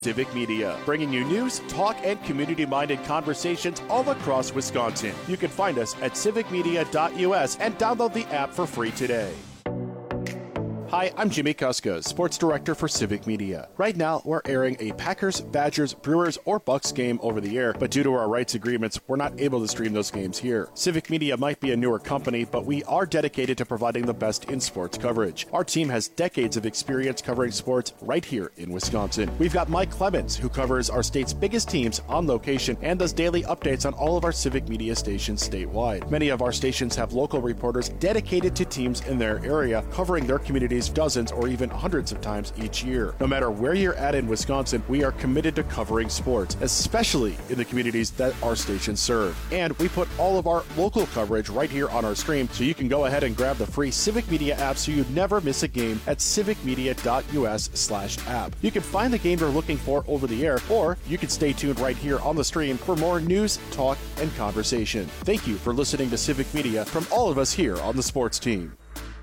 Civic Media, bringing you news, talk, and community-minded conversations all across Wisconsin. You can find us at civicmedia.us and download the app for free today. Hi, I'm Jimmy Kuska, Sports Director for Civic Media. Right now, we're airing a Packers, Badgers, Brewers, or Bucks game over the air, but due to our rights agreements, we're not able to stream those games here. Civic Media might be a newer company, but we are dedicated to providing the best in sports coverage. Our team has decades of experience covering sports right here in Wisconsin. We've got Mike Clemens, who covers our state's biggest teams on location and does daily updates on all of our Civic Media stations statewide. Many of our stations have local reporters dedicated to teams in their area, covering their communities dozens or even hundreds of times each year. No matter where you're at in Wisconsin, we are committed to covering sports, especially in the communities that our stations serve. And we put all of our local coverage right here on our stream, so you can go ahead and grab the free Civic Media app so you never miss a game at civicmedia.us/app. You can find the game you're looking for over the air, or you can stay tuned right here on the stream for more news, talk, and conversation. Thank you for listening to Civic Media from all of us here on the sports team.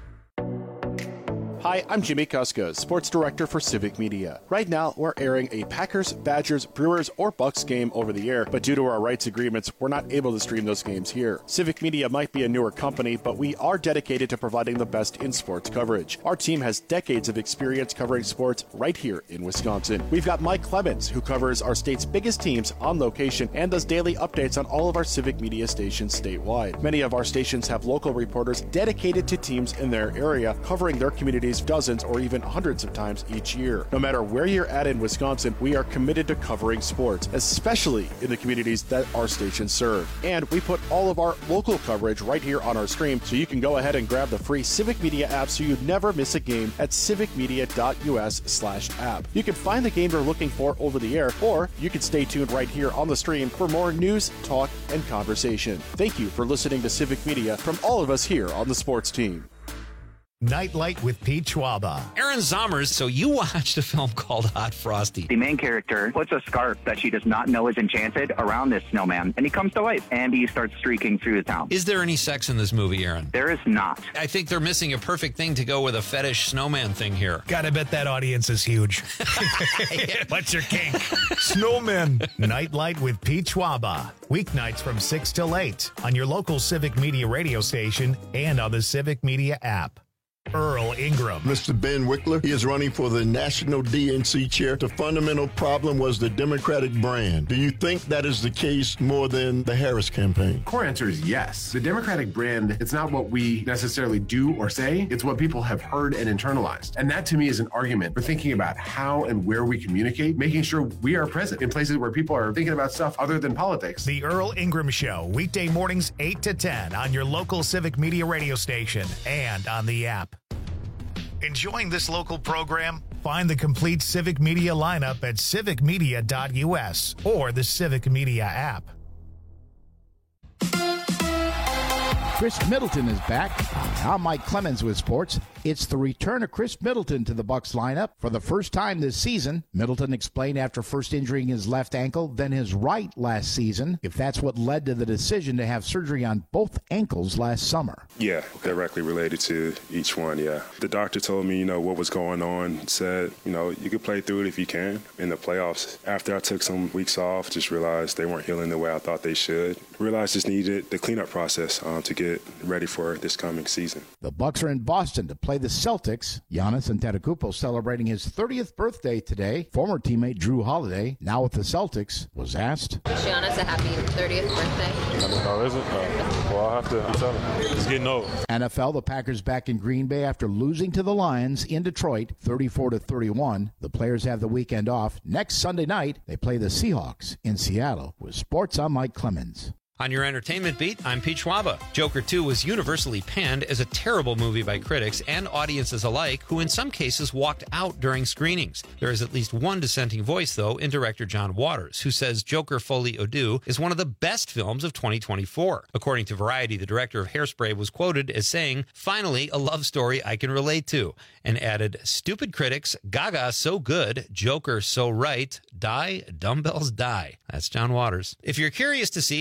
Hi, I'm Jimmy Kuska, Sports Director for Civic Media. Right now, we're airing a Packers, Badgers, Brewers, or Bucks game over the air, but due to our rights agreements, we're not able to stream those games here. Civic Media might be a newer company, but we are dedicated to providing the best in sports coverage. Our team has decades of experience covering sports right here in Wisconsin. We've got Mike Clemens, who covers our state's biggest teams on location and does daily updates on all of our Civic Media stations statewide. Many of our stations have local reporters dedicated to teams in their area, covering their communities dozens or even hundreds of times each year. No matter where you're at in Wisconsin, we are committed to covering sports, especially in the communities that our stations serve. And we put all of our local coverage right here on our stream, so you can go ahead and grab the free Civic Media app so you never miss a game at civicmedia.us/app. You can find the game you're looking for over the air, or you can stay tuned right here on the stream for more news, talk, and conversation. Thank you for listening to Civic Media from all of us here on the sports team. Nightlight with Pete Schwaba. Aaron Zommers, so you watched a film called Hot Frosty. The main character puts a scarf that she does not know is enchanted around this snowman, and he comes to life, and he starts streaking through the town. Is there any sex in this movie, Aaron? There is not. I think they're missing a perfect thing to go with a fetish snowman thing here. Gotta bet that audience is huge. What's your kink? Snowmen. Nightlight with Pete Schwaba. Weeknights from 6 till 8 on your local Civic Media radio station and on the Civic Media app. Earl Ingram. Mr. Ben Wickler, he is running for the national DNC chair. The fundamental problem was the Democratic brand. Do you think that is the case more than the Harris campaign? Core answer is yes. The Democratic brand, it's not what we necessarily do or say, it's what people have heard and internalized. And that to me is an argument for thinking about how and where we communicate, making sure we are present in places where people are thinking about stuff other than politics. The Earl Ingram Show, weekday mornings 8 to 10 on your local Civic Media radio station and on the app. Enjoying this local program? Find the complete Civic Media lineup at civicmedia.us or the Civic Media app. Chris Middleton is back. I'm Mike Clemens with sports. It's the return of Chris Middleton to the Bucks lineup for the first time this season. Middleton explained after first injuring his left ankle, then his right last season, if that's what led to the decision to have surgery on both ankles last summer. Yeah, directly related to each one, yeah. The doctor told me, what was going on, said, you could play through it if you can in the playoffs. After I took some weeks off, just realized they weren't healing the way I thought they should. Realized just needed the cleanup process to get ready for this coming season. The Bucks are in Boston to play the Celtics. Giannis Antetokounmpo celebrating his 30th birthday today. Former teammate Drew Holiday, now with the Celtics, was asked, Giannis a happy 30th birthday. Oh, is it? Well, I'll have to tell him. It's getting old. NFL, the Packers back in Green Bay after losing to the Lions in Detroit, 34-31. The players have the weekend off. Next Sunday night, they play the Seahawks in Seattle. With sports, I'm Mike Clemens. On your entertainment beat, I'm Pete Schwaba. Joker 2 was universally panned as a terrible movie by critics and audiences alike, who in some cases walked out during screenings. There is at least one dissenting voice, though, in director John Waters, who says Joker Folie à Deux is one of the best films of 2024. According to Variety, the director of Hairspray was quoted as saying, "Finally, a love story I can relate to," and added, "Stupid critics, Gaga so good, Joker so right, die, dumbbells die." That's John Waters. If you're curious to see if you agree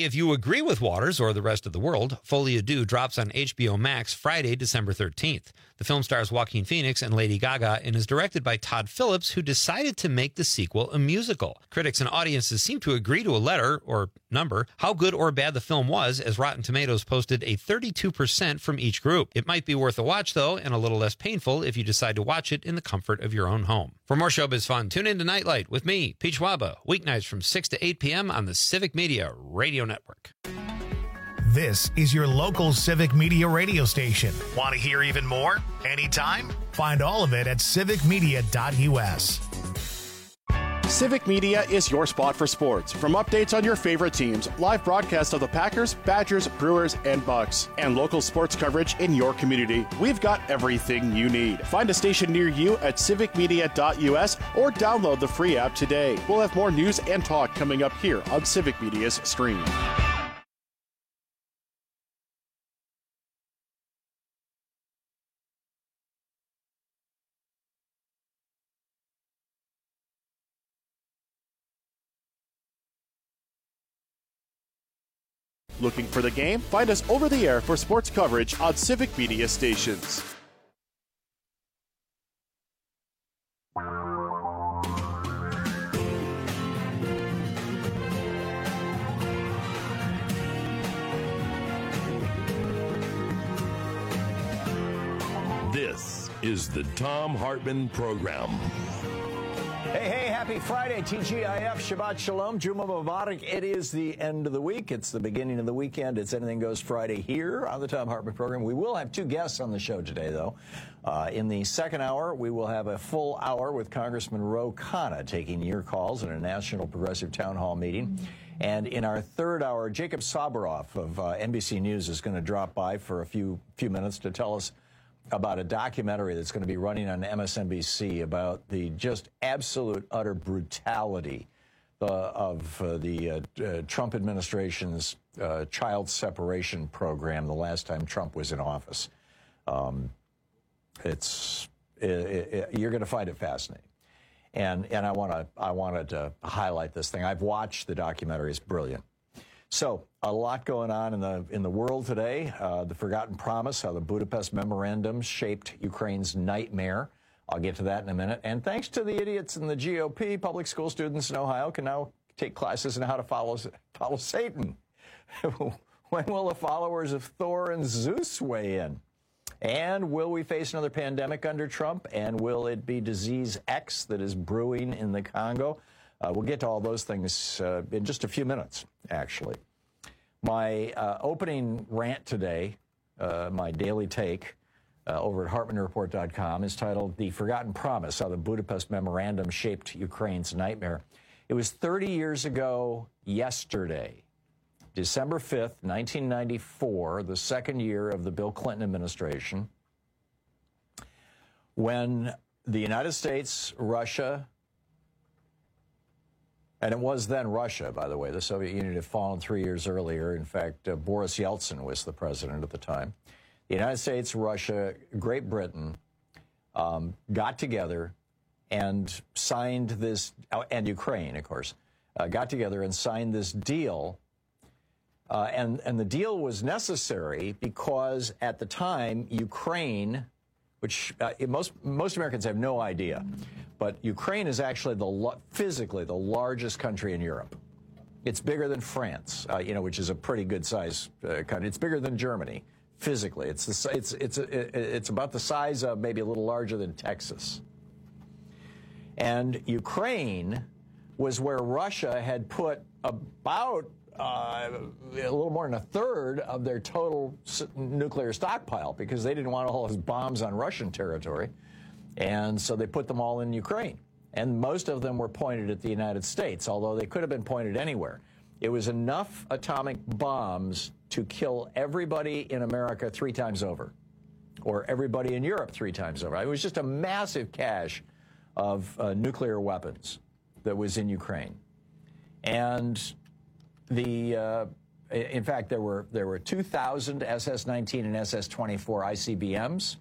agree with Waters or the rest of the world, Folie à Deux drops on HBO Max Friday, December 13th. The film stars Joaquin Phoenix and Lady Gaga and is directed by Todd Phillips, who decided to make the sequel a musical. Critics and audiences seem to agree to a letter, or number, how good or bad the film was, as Rotten Tomatoes posted a 32% from each group. It might be worth a watch, though, and a little less painful if you decide to watch it in the comfort of your own home. For more showbiz fun, tune in to Nightlight with me, Pete Schwaba, weeknights from 6 to 8 p.m. on the Civic Media Radio Network. This is your local Civic Media radio station. Want to hear even more? Anytime? Find all of it at civicmedia.us. Civic Media is your spot for sports. From updates on your favorite teams, live broadcasts of the Packers, Badgers, Brewers, and Bucks, and local sports coverage in your community, we've got everything you need. Find a station near you at civicmedia.us or download the free app today. We'll have more news and talk coming up here on Civic Media's stream. Looking for the game? Find us over the air for sports coverage on Civic Media stations. This is the Thom Hartmann Program. Hey, happy Friday, TGIF, Shabbat Shalom, Juma Mubarak. It is the end of the week. It's the beginning of the weekend. It's Anything Goes Friday here on the Thom Hartmann Program. We will have two guests on the show today, though. In the second hour, we will have a full hour with Congressman Ro Khanna taking your calls in a National Progressive Town Hall meeting. And in our third hour, Jacob Sabaroff of NBC News is going to drop by for a few minutes to tell us about a documentary that's going to be running on MSNBC about the just absolute, utter brutality of the Trump administration's child separation program the last time Trump was in office. You're going to find it fascinating. And I wanted to highlight this thing. I've watched the documentary. It's brilliant. So a lot going on in the world today. The Forgotten Promise, how the Budapest Memorandum shaped Ukraine's nightmare. I'll get to that in a minute. And thanks to the idiots in the GOP, public school students in Ohio can now take classes in how to follow Satan. When will the followers of Thor and Zeus weigh in? And will we face another pandemic under Trump? And will it be disease X that is brewing in the Congo? We'll get to all those things in just a few minutes, actually. My opening rant today, my daily take over at HartmannReport.com, is titled The Forgotten Promise, How the Budapest Memorandum Shaped Ukraine's Nightmare. It was 30 years ago yesterday, December 5th, 1994, the second year of the Bill Clinton administration, when the United States, Russia, and it was then Russia, by the way. The Soviet Union had fallen 3 years earlier. In fact, Boris Yeltsin was the president at the time. The United States, Russia, Great Britain got together and signed this, and Ukraine, of course, got together and signed this deal. And the deal was necessary because at the time, Ukraine, which most Americans have no idea, but Ukraine is actually physically the largest country in Europe. It's bigger than France, which is a pretty good size country. It's bigger than Germany physically. It's about the size of maybe a little larger than Texas. And Ukraine was where Russia had put about a little more than a third of their total nuclear stockpile because they didn't want all those bombs on Russian territory. And so they put them all in Ukraine. And most of them were pointed at the United States, although they could have been pointed anywhere. It was enough atomic bombs to kill everybody in America 3 times over, or everybody in Europe 3 times over. It was just a massive cache of nuclear weapons that was in Ukraine. And in fact, there were 2,000 SS-19 and SS-24 ICBMs.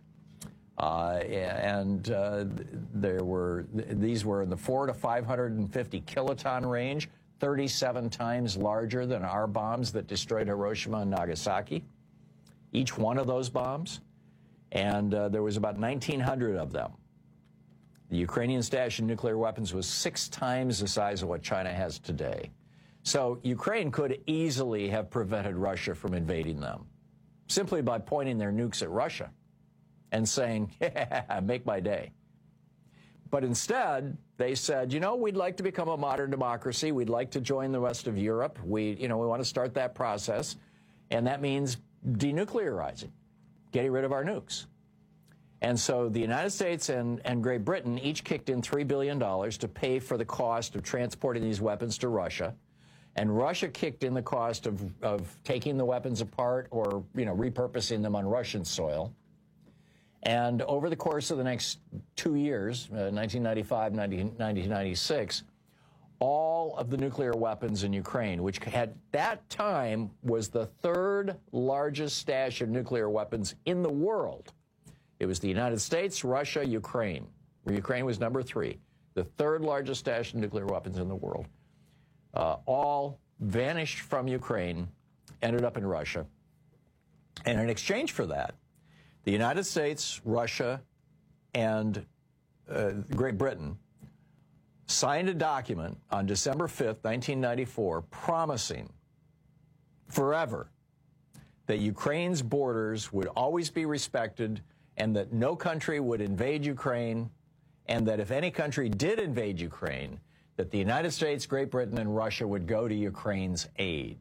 These were in the 400 to 550 kiloton range. 37 times larger than our bombs that destroyed Hiroshima and Nagasaki, each one of those bombs. And there was about 1,900 of them. The Ukrainian stash of nuclear weapons was 6 times the size of what China has today. So Ukraine could easily have prevented Russia from invading them simply by pointing their nukes at Russia and saying, yeah, make my day. But instead, they said, you know, we'd like to become a modern democracy. We'd like to join the rest of Europe. We want to start that process. And that means denuclearizing, getting rid of our nukes. And so the United States and Great Britain each kicked in $3 billion to pay for the cost of transporting these weapons to Russia. And Russia kicked in the cost of taking the weapons apart or, repurposing them on Russian soil. And over the course of the next 2 years, 1995, 1996, all of the nuclear weapons in Ukraine, which at that time was the 3rd largest stash of nuclear weapons in the world. It was the United States, Russia, Ukraine, where Ukraine was number 3, the 3rd largest stash of nuclear weapons in the world. All vanished from Ukraine, ended up in Russia. And in exchange for that, the United States, Russia, and Great Britain signed a document on December 5th, 1994, promising forever that Ukraine's borders would always be respected and that no country would invade Ukraine, and that if any country did invade Ukraine, that the United States, Great Britain, and Russia would go to Ukraine's aid.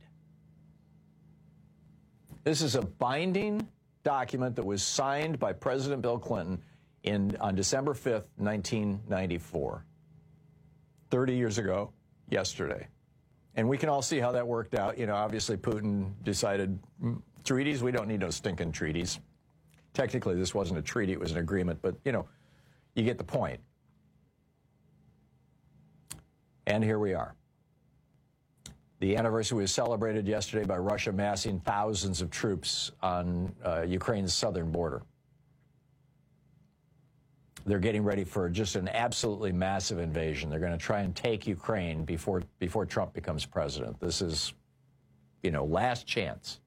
This is a binding document that was signed by President Bill Clinton on December 5th, 1994. 30 years ago, yesterday. And we can all see how that worked out. Obviously Putin decided, treaties, we don't need no stinking treaties. Technically, this wasn't a treaty, it was an agreement, but, you get the point. And here we are. The anniversary was celebrated yesterday by Russia massing thousands of troops on Ukraine's southern border. They're getting ready for just an absolutely massive invasion. They're going to try and take Ukraine before Trump becomes president. This is, last chance.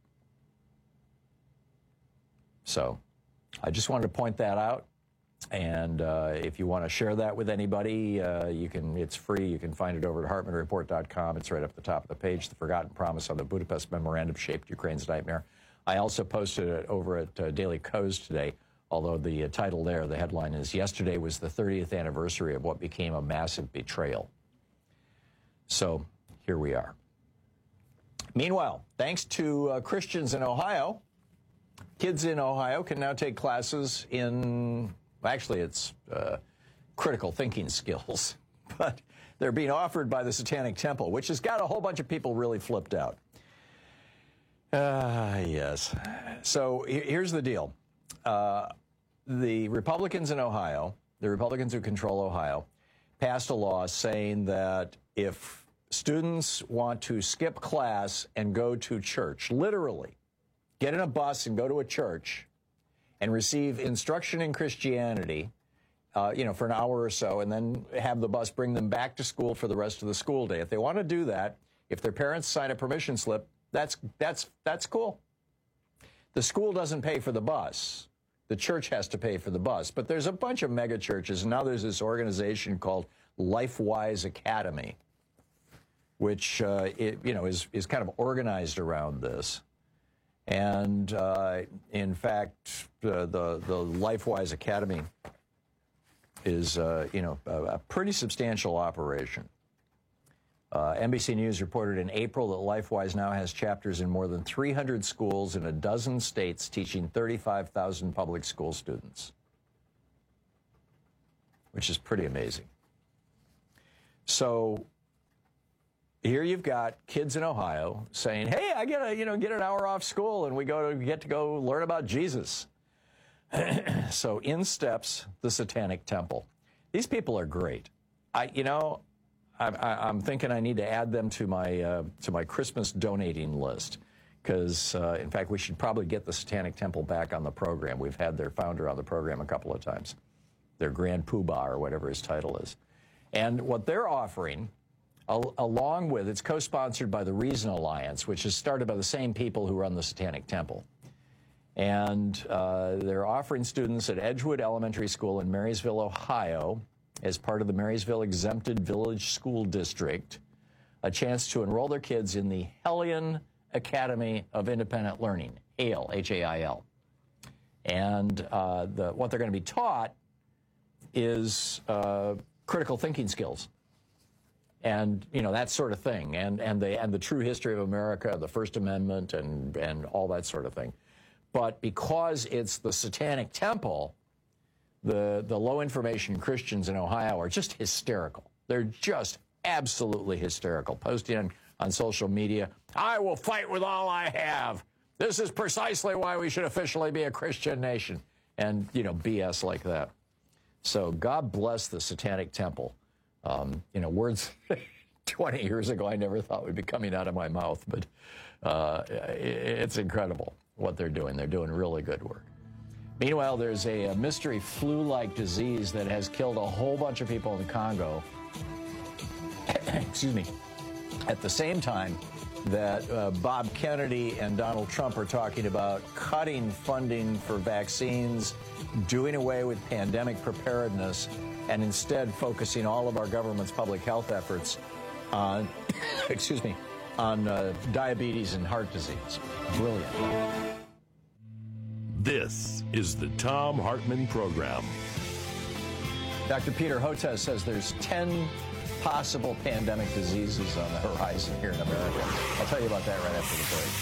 So I just wanted to point that out. And if you want to share that with anybody, it's free. You can find it over at HartmanReport.com. It's right up at the top of the page. The Forgotten Promise on the Budapest Memorandum Shaped Ukraine's Nightmare. I also posted it over at Daily Kos today, although the title there, the headline is, Yesterday was the 30th anniversary of what became a massive betrayal. So here we are. Meanwhile, thanks to Christians in Ohio, kids in Ohio can now take classes in... Actually, it's critical thinking skills, but they're being offered by the Satanic Temple, which has got a whole bunch of people really flipped out. Yes. So here's the deal. The Republicans in Ohio, the Republicans who control Ohio, passed a law saying that if students want to skip class and go to church, literally, get in a bus and go to a church, and receive instruction in Christianity, for an hour or so, and then have the bus bring them back to school for the rest of the school day. If they want to do that, if their parents sign a permission slip, that's cool. The school doesn't pay for the bus. The church has to pay for the bus. But there's a bunch of mega churches, and now there's this organization called LifeWise Academy, which is kind of organized around this. And in fact, the LifeWise Academy is a pretty substantial operation. NBC News reported in April that LifeWise now has chapters in more than 300 schools in a dozen states, teaching 35,000 public school students, which is pretty amazing. So here you've got kids in Ohio saying, hey, I get an hour off school and we get to go learn about Jesus. So in steps the Satanic Temple. These people are great. I'm thinking I need to add them to my Christmas donating list because, in fact, we should probably get the Satanic Temple back on the program. We've had their founder on the program a couple of times, their Grand Poobah or whatever his title is. And what they're offering along with, it's co-sponsored by the Reason Alliance, which is started by the same people who run the Satanic Temple. And they're offering students at Edgewood Elementary School in Marysville, Ohio, as part of the Marysville Exempted Village School District, a chance to enroll their kids in the Hellion Academy of Independent Learning, HAIL, H-A-I-L. And what they're going to be taught is critical thinking skills, and that sort of thing, and the true history of America, the First Amendment, and all that sort of thing. But because it's the Satanic Temple, the low information Christians in Ohio are just hysterical. They're just absolutely hysterical, posting on social media, "I will fight with all I have. This is precisely why we should officially be a Christian nation," and BS like that. So God bless the Satanic Temple. Words 20 years ago I never thought would be coming out of my mouth, but it's incredible what they're doing. They're doing really good work. Meanwhile, there's a mystery flu-like disease that has killed a whole bunch of people in the Congo. Excuse me. At the same time that Bob Kennedy and Donald Trump are talking about cutting funding for vaccines, doing away with pandemic preparedness, and instead focusing all of our government's public health efforts on, on diabetes and heart disease. Brilliant. This is the Thom Hartmann Program. Dr. Peter Hotez says there's 10 possible pandemic diseases on the horizon here in America. I'll tell you about that right after the break.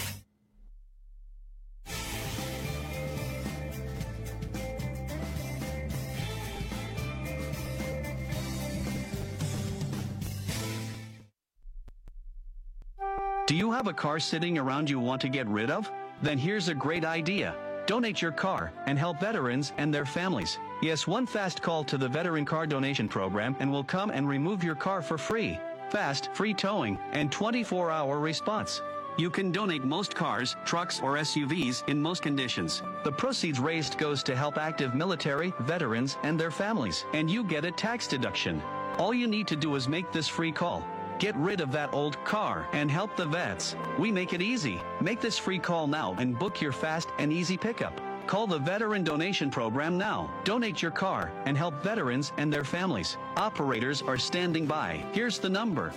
Do you have a car sitting around you want to get rid of? Then here's a great idea. Donate your car and help veterans and their families. Yes, one fast call to the Veteran Car Donation Program and we'll come and remove your car for free. Fast, free towing, and 24-hour response. You can donate most cars, trucks, or SUVs in most conditions. The proceeds raised goes to help active military, veterans, and their families, and you get a tax deduction. All you need to do is make this free call. Get rid of that old car and help the vets. We make it easy. Make this free call now and book your fast and easy pickup. Call the Veteran Donation Program now. Donate your car and help veterans and their families. Operators are standing by. Here's the number.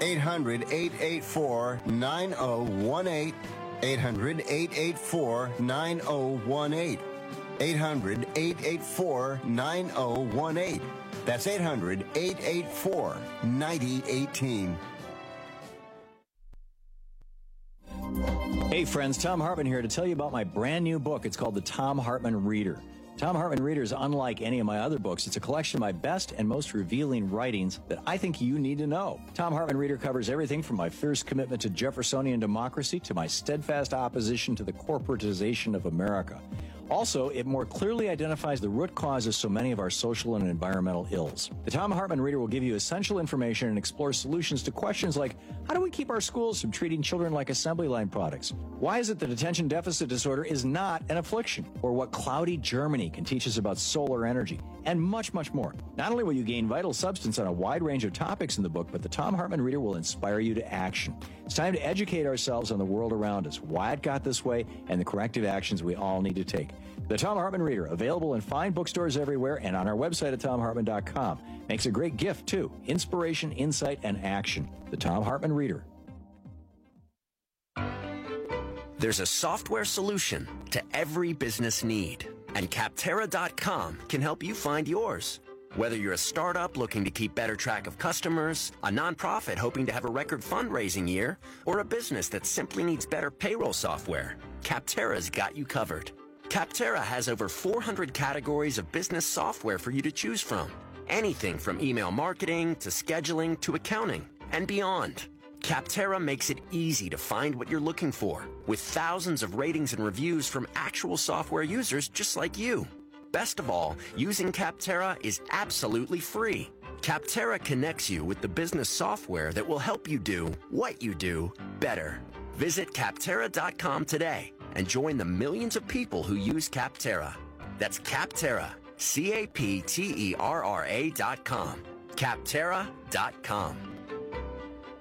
800-884-9018. 800-884-9018. 800-884-9018. That's 800-884-9018. Hey friends, Thom Hartmann here to tell you about my brand new book. It's called The Thom Hartmann Reader. Thom Hartmann Reader is unlike any of my other books. It's a collection of my best and most revealing writings that I think you need to know. Thom Hartmann Reader covers everything from my fierce commitment to Jeffersonian democracy to my steadfast opposition to the corporatization of America. Also, it more clearly identifies the root cause of so many of our social and environmental ills. The Thom Hartmann Reader will give you essential information and explore solutions to questions like, how do we keep our schools from treating children like assembly line products? Why is it that attention deficit disorder is not an affliction? Or what cloudy Germany can teach us about solar energy? And much, much more. Not only will you gain vital substance on a wide range of topics in the book, but the Thom Hartmann Reader will inspire you to action. It's time to educate ourselves on the world around us, why it got this way, and the corrective actions we all need to take. The Thom Hartmann Reader, available in fine bookstores everywhere and on our website at thomhartmann.com. Makes a great gift, too. Inspiration, insight, and action. The Thom Hartmann Reader. There's a software solution to every business need, and Capterra.com can help you find yours. Whether you're a startup looking to keep better track of customers, a nonprofit hoping to have a record fundraising year, or a business that simply needs better payroll software, Capterra's got you covered. Capterra has over 400 categories of business software for you to choose from. Anything from email marketing to scheduling to accounting and beyond. Capterra makes it easy to find what you're looking for, with thousands of ratings and reviews from actual software users just like you. Best of all, using Capterra is absolutely free. Capterra connects you with the business software that will help you do what you do better. Visit Capterra.com today and join the millions of people who use Capterra. That's Capterra, Capterra.com. Capterra.com.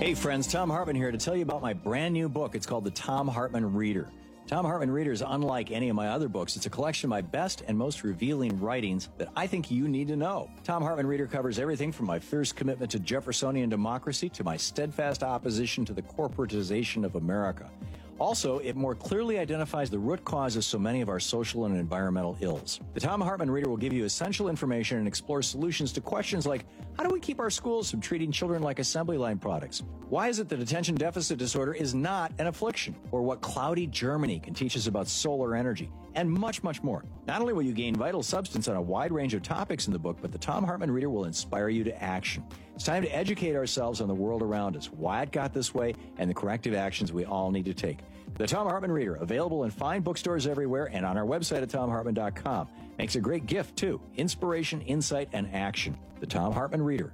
Hey friends, Thom Hartmann here to tell you about my brand new book. It's called The Thom Hartmann Reader. Thom Hartmann Reader is unlike any of my other books. It's a collection of my best and most revealing writings that I think you need to know. Thom Hartmann Reader covers everything from my fierce commitment to Jeffersonian democracy to my steadfast opposition to the corporatization of America. Also, it more clearly identifies the root cause of so many of our social and environmental ills. The Thom Hartmann Reader will give you essential information and explore solutions to questions like, how do we keep our schools from treating children like assembly line products? Why is it that attention deficit disorder is not an affliction? Or what cloudy Germany can teach us about solar energy? And much, much more. Not only will you gain vital substance on a wide range of topics in the book, but the Thom Hartmann Reader will inspire you to action. It's time to educate ourselves on the world around us, why it got this way, and the corrective actions we all need to take. The Thom Hartmann Reader, available in fine bookstores everywhere and on our website at thomhartmann.com. Makes a great gift, too. Inspiration, insight, and action. The Thom Hartmann Reader.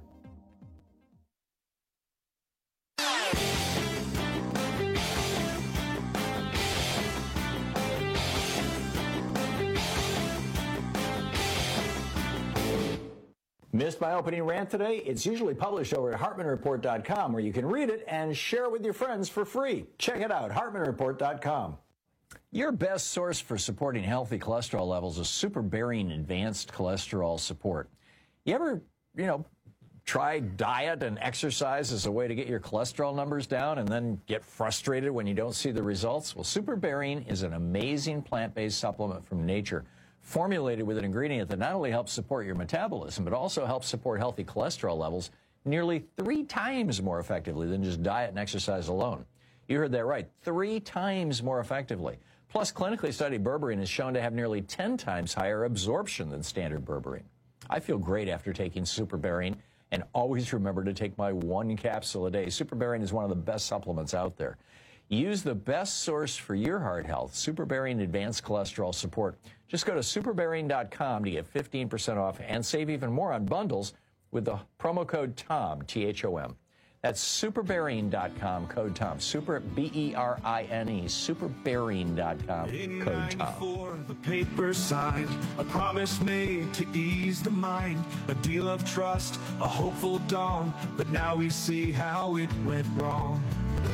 Missed my opening rant today? It's usually published over at HartmannReport.com, where you can read it and share it with your friends for free. Check it out, HartmannReport.com. Your best source for supporting healthy cholesterol levels is Super Bearing Advanced Cholesterol Support. You ever, try diet and exercise as a way to get your cholesterol numbers down and then get frustrated when you don't see the results? Well, Super Bearing is an amazing plant-based supplement from nature, formulated with an ingredient that not only helps support your metabolism, but also helps support healthy cholesterol levels nearly 3 times more effectively than just diet and exercise alone. You heard that right, 3 times more effectively. Plus, clinically studied berberine is shown to have nearly 10 times higher absorption than standard berberine. I feel great after taking Super Bearing, and always remember to take my 1 capsule a day. Super Bearing is one of the best supplements out there. Use the best source for your heart health, Super Bearing Advanced Cholesterol Support. Just go to superbearing.com to get 15% off and save even more on bundles with the promo code TOM, T-H-O-M. That's superbearing.com, code TOM. Super, B-E-R-I-N-E, superbearing.com, code TOM. The paper signed, a promise made to ease the mind, a deal of trust, a hopeful dawn, but now we see how it went wrong.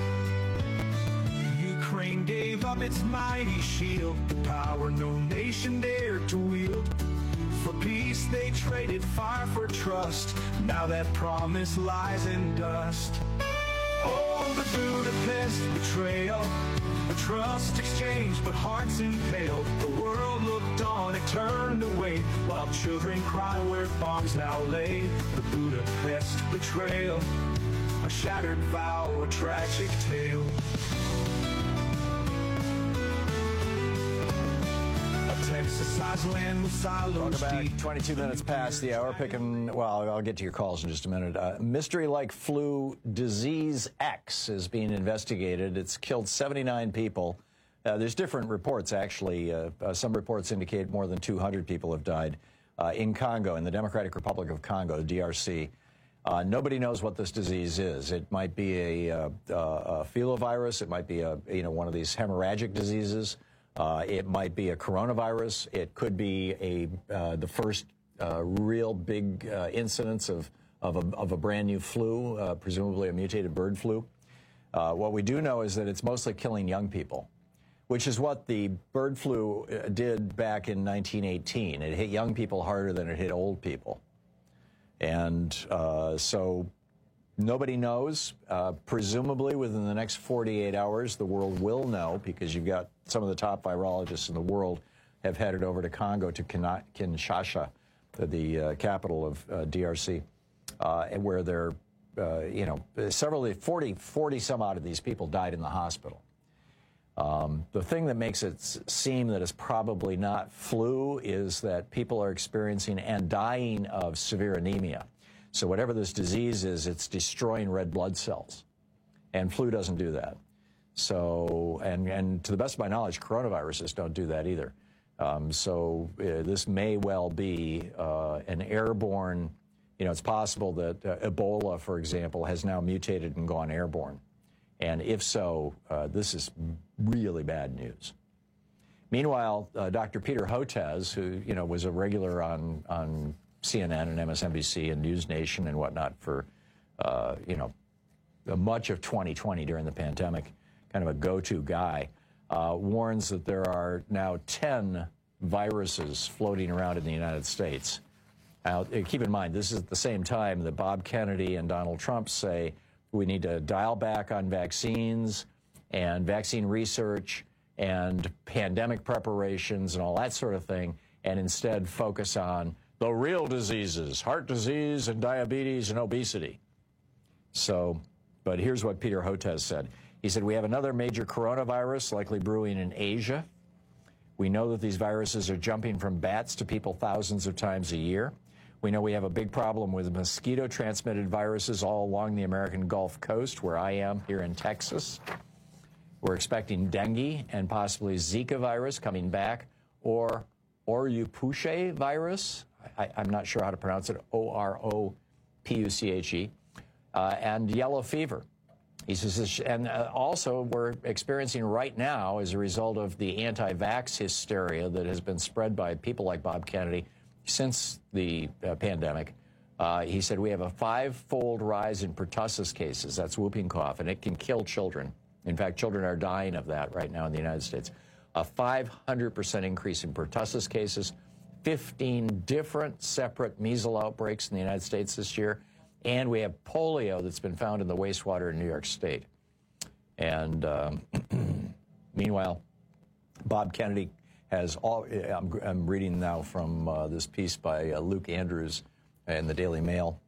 Ukraine gave up its mighty shield, the power no nation dared to wield. For peace they traded fire for trust, now that promise lies in dust. Oh, the Budapest betrayal, the trust exchanged but hearts impaled. The world looked on, it turned away, while children cry where bombs now lay. The Budapest betrayal, a shattered vow, a tragic tale. Welcome back. 22 minutes past the hour. I'll get to your calls in just a minute. Mystery-like flu disease X is being investigated. It's killed 79 people. There's different reports, actually. Some reports indicate more than 200 people have died in Congo, in the Democratic Republic of Congo, the DRC. Nobody knows what this disease is. It might be a filovirus. It might be one of these hemorrhagic diseases. It might be a coronavirus. It could be the first real big incidence of a brand new flu, presumably a mutated bird flu. What we do know is that it's mostly killing young people, which is what the bird flu did back in 1918. It hit young people harder than it hit old people. And so nobody knows. Presumably within the next 48 hours, the world will know, because you've got some of the top virologists in the world have headed over to Congo, to Kinshasa, the capital of DRC, where they're, 40 some odd of these people died in the hospital. The thing that makes it seem that it's probably not flu is that people are experiencing and dying of severe anemia. So whatever this disease is, it's destroying red blood cells. And flu doesn't do that. So, and to the best of my knowledge, coronaviruses don't do that either. This may well be an airborne, it's possible that Ebola, for example, has now mutated and gone airborne. And if so, this is really bad news. Meanwhile, Dr. Peter Hotez, who, was a regular on CNN and MSNBC and News Nation and whatnot for, much of 2020 during the pandemic, kind of a go-to guy, warns that there are now 10 viruses floating around in the United States. Now, keep in mind, this is at the same time that Bob Kennedy and Donald Trump say we need to dial back on vaccines and vaccine research and pandemic preparations and all that sort of thing, and instead focus on the real diseases, heart disease and diabetes and obesity. So, but here's what Peter Hotez said. He said, we have another major coronavirus likely brewing in Asia. We know that these viruses are jumping from bats to people thousands of times a year. We know we have a big problem with mosquito-transmitted viruses all along the American Gulf Coast, where I am here in Texas. We're expecting dengue and possibly Zika virus coming back, or Oropouche virus. I'm not sure how to pronounce it, Oropouche, and yellow fever. He says, and also we're experiencing right now, as a result of the anti-vax hysteria that has been spread by people like Bob Kennedy since the pandemic, he said we have a 5-fold rise in pertussis cases. That's whooping cough, and it can kill children. In fact, children are dying of that right now in the United States. A 500% increase in pertussis cases, 15 different separate measles outbreaks in the United States this year, and we have polio that's been found in the wastewater in New York State. And meanwhile, Bob Kennedy has all, I'm reading now from this piece by Luke Andrews in the Daily Mail.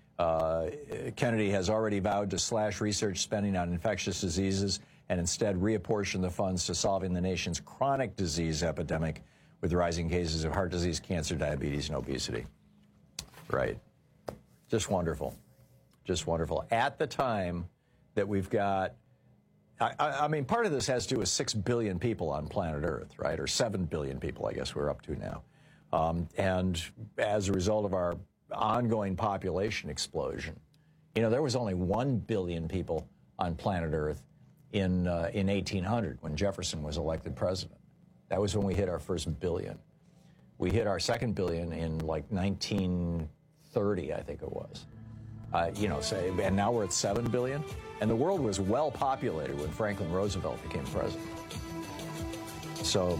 Kennedy has already vowed to slash research spending on infectious diseases and instead reapportion the funds to solving the nation's chronic disease epidemic with rising cases of heart disease, cancer, diabetes, and obesity. Right. Just wonderful. Just wonderful. At the time that we've got, I mean, part of this has to do with 6 billion people on planet Earth, right? Or 7 billion people, I guess we're up to now. And as a result of our ongoing population explosion, you know, there was only 1 billion people on planet Earth in 1800 when Jefferson was elected president. That was when we hit our first billion. We hit our second billion in like 1930, I think it was. You know, and now we're at 7 billion. And the world was well populated when Franklin Roosevelt became president. So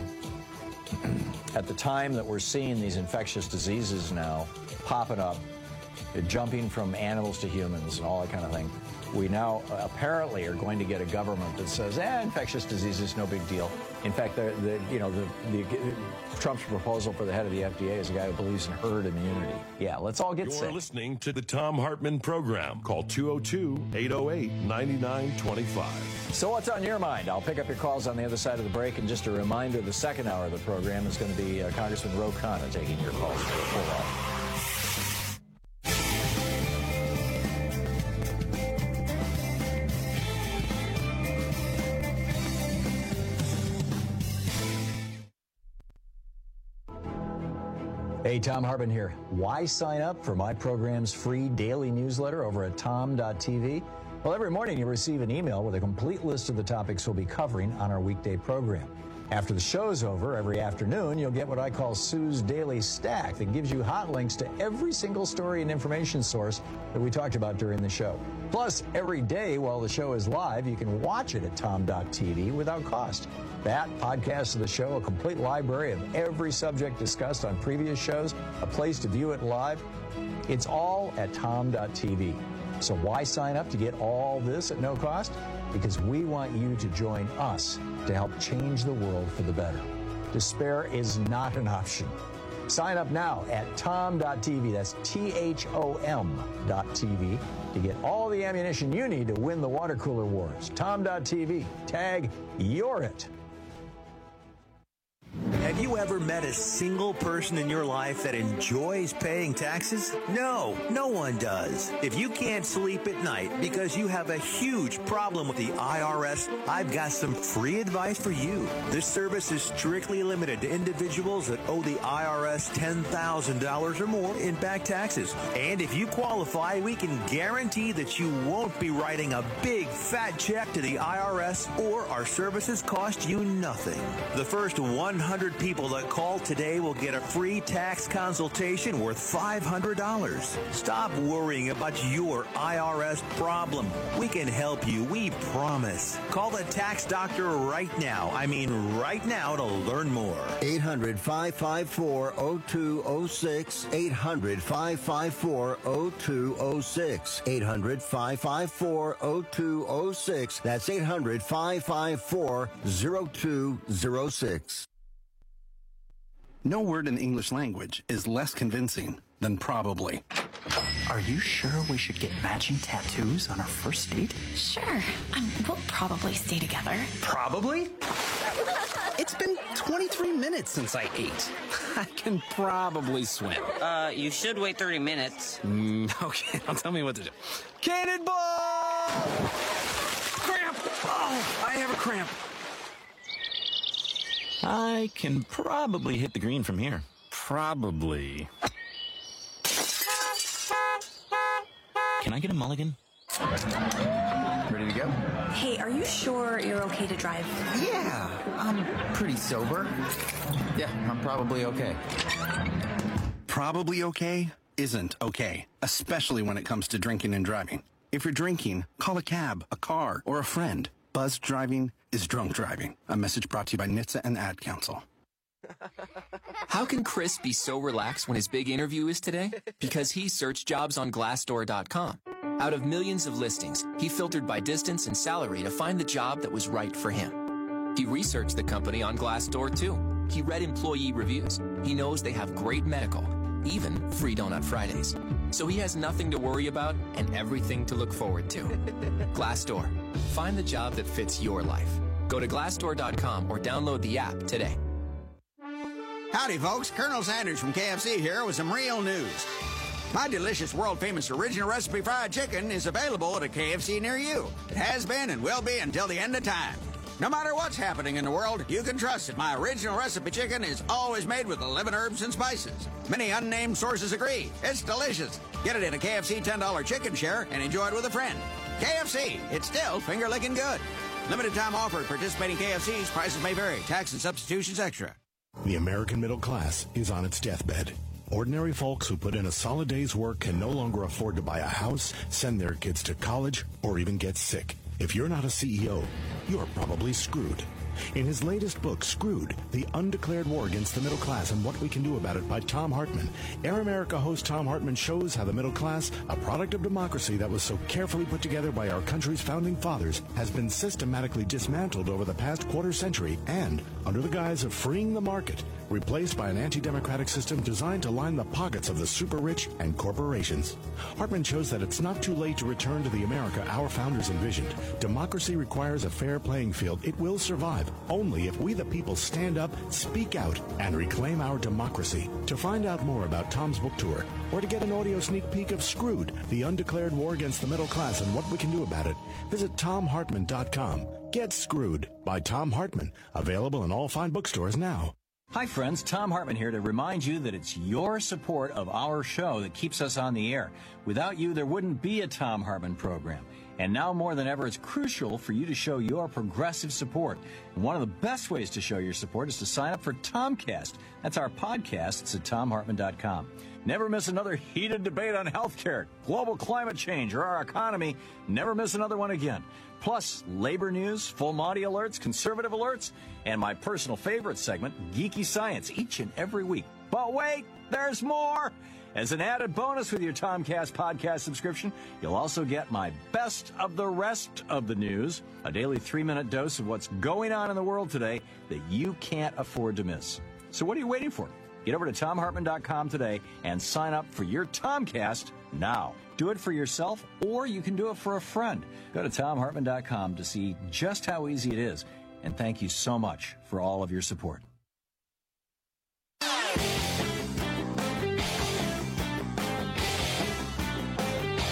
at the time that we're seeing these infectious diseases now popping up, jumping from animals to humans and all that kind of thing, we now apparently are going to get a government that says, infectious diseases, no big deal. In fact, Trump's proposal for the head of the FDA is a guy who believes in herd immunity. Yeah, let's all get sick. You're listening to the Thom Hartmann Program. Call 202-808-9925. So what's on your mind? I'll pick up your calls on the other side of the break. And just a reminder, the second hour of the program is going to be Congressman Ro Khanna taking your calls for the full hour. Hey, Thom Hartmann here. Why sign up for my program's free daily newsletter over at tom.tv? Well, every morning you receive an email with a complete list of the topics we'll be covering on our weekday program. After the show's over, every afternoon, you'll get what I call Sue's Daily Stack that gives you hot links to every single story and information source that we talked about during the show. Plus, every day while the show is live, you can watch it at tom.tv without cost. That, podcasts of the show, a complete library of every subject discussed on previous shows, a place to view it live. It's all at tom.tv. So why sign up to get all this at no cost? Because we want you to join us to help change the world for the better. Despair is not an option. Sign up now at tom.tv, that's THOM.tv, to get all the ammunition you need to win the water cooler wars. tom.tv, tag You're It. Have you ever met a single person in your life that enjoys paying taxes? No, no one does. If you can't sleep at night because you have a huge problem with the IRS, I've got some free advice for you. This service is strictly limited to individuals that owe the IRS $10,000 or more in back taxes. And if you qualify, we can guarantee that you won't be writing a big fat check to the IRS, or our services cost you nothing. The first 100 people that call today will get a free tax consultation worth $500. Stop worrying about your IRS problem. We can help you, we promise. Call the tax doctor right now. I mean right now to learn more. 800-554-0206. 800-554-0206. 800-554-0206. That's 800-554-0206. No word in the English language is less convincing than probably. Are you sure we should get matching tattoos on our first date? Sure. We'll probably stay together. Probably? It's been 23 minutes since I ate. I can probably swim. You should wait 30 minutes. Okay, now tell me what to do. Cannonball! Cramp! Oh, I have a cramp. I can probably hit the green from here. Probably. Can I get a mulligan? Ready to go? Hey, are you sure you're okay to drive? Yeah, I'm pretty sober. Yeah, I'm probably okay. Probably okay isn't okay, especially when it comes to drinking and driving. If you're drinking, call a cab, a car, or a friend. Buzzed driving is drunk driving. A message brought to you by NHTSA and the Ad Council. How can Chris be so relaxed when his big interview is today? Because he searched jobs on Glassdoor.com. Out of millions of listings, he filtered by distance and salary to find the job that was right for him. He researched the company on Glassdoor too. He read employee reviews. He knows they have great medical, even free Donut Fridays. So he has nothing to worry about and everything to look forward to. Glassdoor. Find the job that fits your life. Go to Glassdoor.com or download the app today. Howdy, folks. Colonel Sanders from KFC here with some real news. My delicious, world-famous original recipe fried chicken is available at a KFC near you. It has been and will be until the end of time. No matter what's happening in the world, you can trust that my original recipe chicken is always made with 11 herbs and spices. Many unnamed sources agree. It's delicious. Get it in a KFC $10 chicken share and enjoy it with a friend. KFC, it's still finger-licking good. Limited time offer at participating KFCs. Prices may vary. Tax and substitutions extra. The American middle class is on its deathbed. Ordinary folks who put in a solid day's work can no longer afford to buy a house, send their kids to college, or even get sick. If you're not a CEO, you're probably screwed. In his latest book, Screwed, The Undeclared War Against the Middle Class and What We Can Do About It by Thom Hartmann, Air America host Thom Hartmann shows how the middle class, a product of democracy that was so carefully put together by our country's founding fathers, has been systematically dismantled over the past quarter century and, under the guise of freeing the market, replaced by an anti-democratic system designed to line the pockets of the super-rich and corporations. Hartmann shows that it's not too late to return to the America our founders envisioned. Democracy requires a fair playing field. It will survive only if we the people stand up, speak out, and reclaim our democracy. To find out more about Tom's book tour, or to get an audio sneak peek of Screwed, The Undeclared War Against the Middle Class and What We Can Do About It, visit TomHartmann.com. Get Screwed by Thom Hartmann. Available in all fine bookstores now. Hi, friends. Thom Hartmann here to remind you that it's your support of our show that keeps us on the air. Without you, there wouldn't be a Thom Hartmann program. And now more than ever, it's crucial for you to show your progressive support. And one of the best ways to show your support is to sign up for Tomcast. That's our podcast. It's at TomHartmann.com. Never miss another heated debate on healthcare, global climate change, or our economy. Never miss another one again. Plus, labor news, full Monty alerts, conservative alerts, and my personal favorite segment, Geeky Science, each and every week. But wait, there's more! As an added bonus with your Tomcast podcast subscription, you'll also get my best of the rest of the news, a daily 3-minute dose of what's going on in the world today that you can't afford to miss. So what are you waiting for? Get over to TomHartmann.com today and sign up for your Tomcast now. Do it for yourself, or you can do it for a friend. Go to TomHartmann.com to see just how easy it is. And thank you so much for all of your support.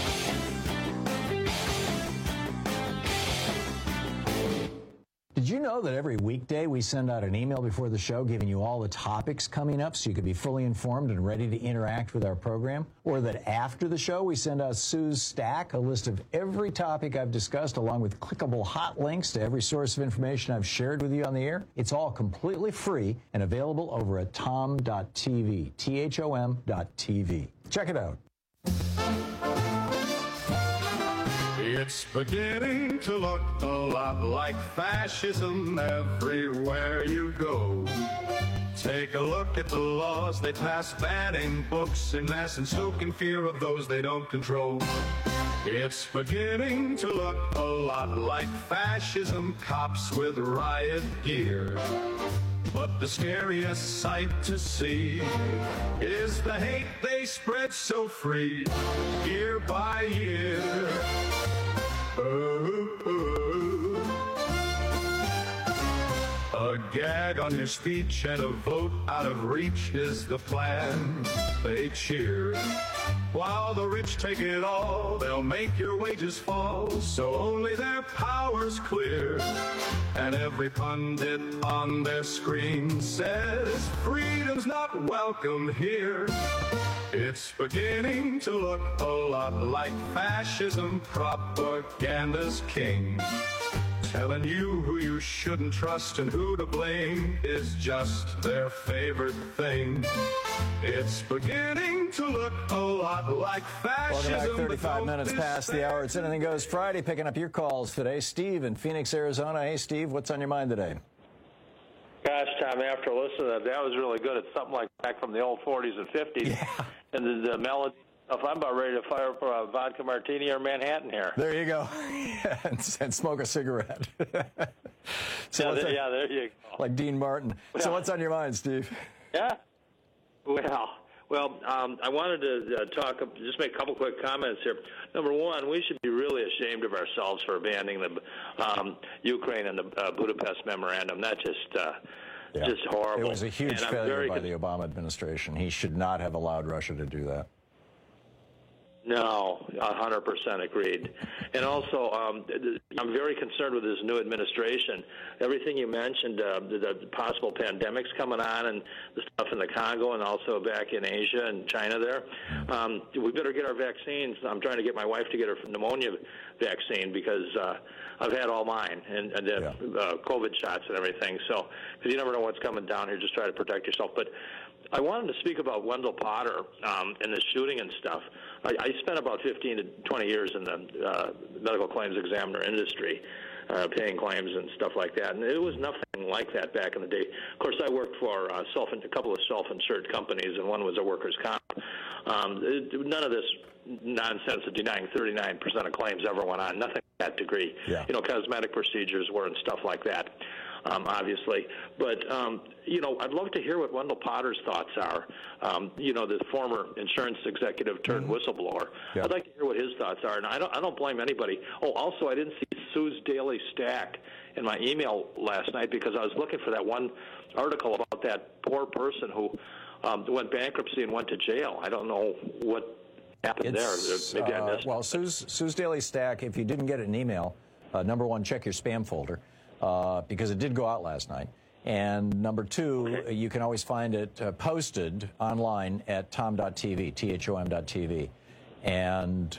Did you know know that every weekday we send out an email before the show giving you all the topics coming up so you can be fully informed and ready to interact with our program? Or that after the show we send out Sue's Stack, a list of every topic I've discussed along with clickable hot links to every source of information I've shared with you on the air? It's all completely free and available over at tom.tv, THOM.tv. Check it out. It's beginning to look a lot like fascism everywhere you go. Take a look at the laws they pass, banning books in essence, stoking fear of those they don't control. It's beginning to look a lot like fascism, cops with riot gear. But the scariest sight to see is the hate they spread so free, year by year. A gag on your speech and a vote out of reach is the plan. They cheer. While the rich take it all, they'll make your wages fall, so only their power's clear. And every pundit on their screen says freedom's not welcome here. It's beginning to look a lot like fascism, propaganda's king. Telling you who you shouldn't trust and who to blame is just their favorite thing. It's beginning to look a lot like fascism. Welcome back, 35 minutes past the hour. It's Anything Goes Friday, picking up your calls today. Steve in Phoenix, Arizona. Hey, Steve, what's on your mind today? Gosh, Tom, after listening to that was really good. It's something like back from the old 40s and 50s. Yeah. And the melody. I'm about ready to fire for a vodka martini or Manhattan here. There you go. and smoke a cigarette. So there you go. Like Dean Martin. Well, so what's on your mind, Steve? Yeah. Well, I wanted to just make a couple quick comments here. Number one, we should be really ashamed of ourselves for abandoning the Ukraine and the Budapest Memorandum. That's just horrible. It was a huge failure by the Obama administration. He should not have allowed Russia to do that. No, 100% agreed. And also, I'm very concerned with this new administration. Everything you mentioned, the possible pandemics coming on and the stuff in the Congo and also back in Asia and China there, we better get our vaccines. I'm trying to get my wife to get her pneumonia vaccine because I've had all mine and COVID shots and everything. So, because you never know what's coming down here, just try to protect yourself. But I wanted to speak about Wendell Potter and the shooting and stuff. I spent about 15 to 20 years in the medical claims examiner industry, paying claims and stuff like that, and it was nothing like that back in the day. Of course, I worked for a couple of self-insured companies, and one was a workers' comp. None of this nonsense of denying 39% of claims ever went on, nothing to that degree. Yeah. Cosmetic procedures were and stuff like that. Obviously. But, I'd love to hear what Wendell Potter's thoughts are. The former insurance executive turned whistleblower. Yeah. I'd like to hear what his thoughts are. And I don't blame anybody. Oh, also, I didn't see Sue's Daily Stack in my email last night because I was looking for that one article about that poor person who went bankruptcy and went to jail. I don't know what happened there. Maybe I missed Well, Sue's Daily Stack, if you didn't get an email, number one, check your spam folder. Because it did go out last night. And number two, you can always find it posted online at tom.tv, THOM.tv. And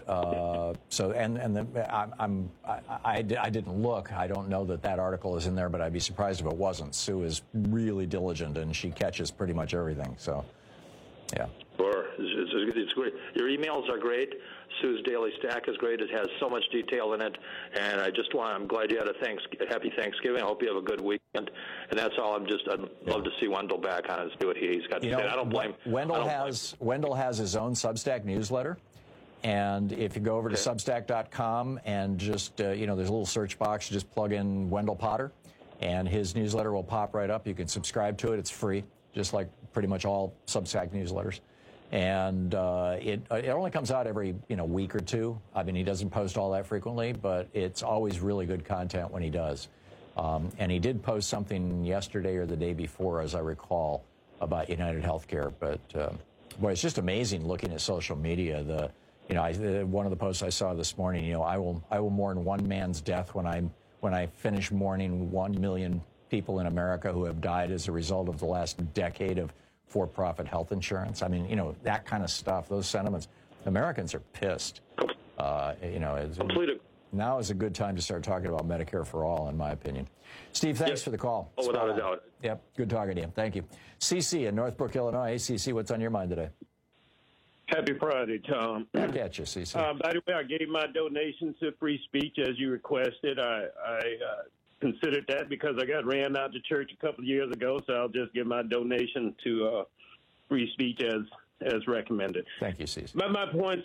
I didn't look. I don't know that article is in there, but I'd be surprised if it wasn't. Sue is really diligent, and she catches pretty much everything. So, yeah. Sure. It's great. Your emails are great. Sue's Daily Stack is great. It has so much detail in it, and I'm glad you had a happy Thanksgiving. I hope you have a good weekend. And that's all. I'd love to see Wendell back on and see what he's got to say. I don't blame. Wendell has his own Substack newsletter, and if you go over to Substack.com and just there's a little search box, you just plug in Wendell Potter, and his newsletter will pop right up. You can subscribe to it. It's free, just like pretty much all Substack newsletters. And it only comes out every week or two. I mean, he doesn't post all that frequently, but it's always really good content when he does. And he did post something yesterday or the day before, as I recall, about United Healthcare. But boy, it's just amazing looking at social media. One of the posts I saw this morning. I will mourn one man's death when when I finish mourning 1 million people in America who have died as a result of the last decade of for-profit health insurance. I mean, you know, that kind of stuff, those sentiments. Americans are pissed. You know, now is a good time to start talking about Medicare for all, in my opinion. Steve, thanks for the call. Oh, without a doubt. Yep, good talking to you. Thank you. CC in Northbrook, Illinois. Hey, CC, what's on your mind today? Happy Friday, Tom. Back at you, CC. By the way, I gave my donation to free speech as you requested. I considered that because I got ran out of church a couple of years ago, so I'll just give my donation to free speech as recommended. Thank you, CC. My points,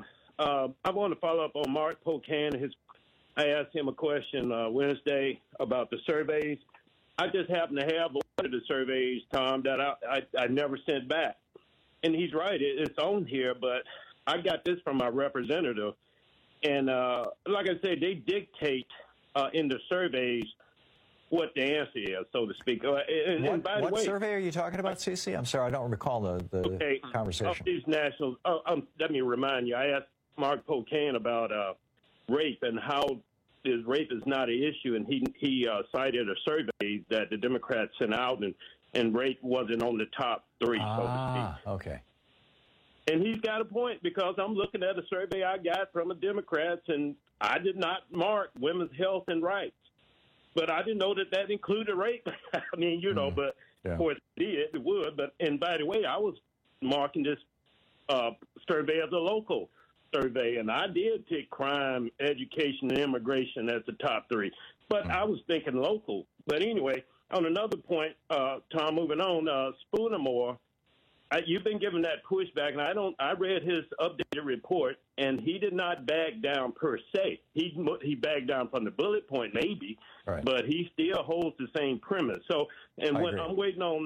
I want to follow up on Mark Pocan. I asked him a question Wednesday about the surveys. I just happen to have one of the surveys, Tom, that I never sent back. And he's right, it's on here, but I got this from my representative. And like I said, they dictate in the surveys what the answer is, so to speak. And by the way, what survey are you talking about, CC? I'm sorry, I don't recall the conversation. These nationals, let me remind you, I asked Mark Pocan about rape and how rape is not an issue, and he cited a survey that the Democrats sent out, and rape wasn't on the top three, so to speak. Okay. And he's got a point, because I'm looking at a survey I got from the Democrats, and I did not mark women's health and rights. But I didn't know that included rape. I mean, you know, but of course it would. But, and by the way, I was marking this survey as a local survey, and I did pick crime, education, and immigration as the top three. But I was thinking local. But anyway, on another point, Tom, moving on, Spoonermore, you've been giving that pushback, and I read his updated report, and he did not back down per se. He backed down from the bullet point, maybe, but he still holds the same premise. So, and when I'm waiting on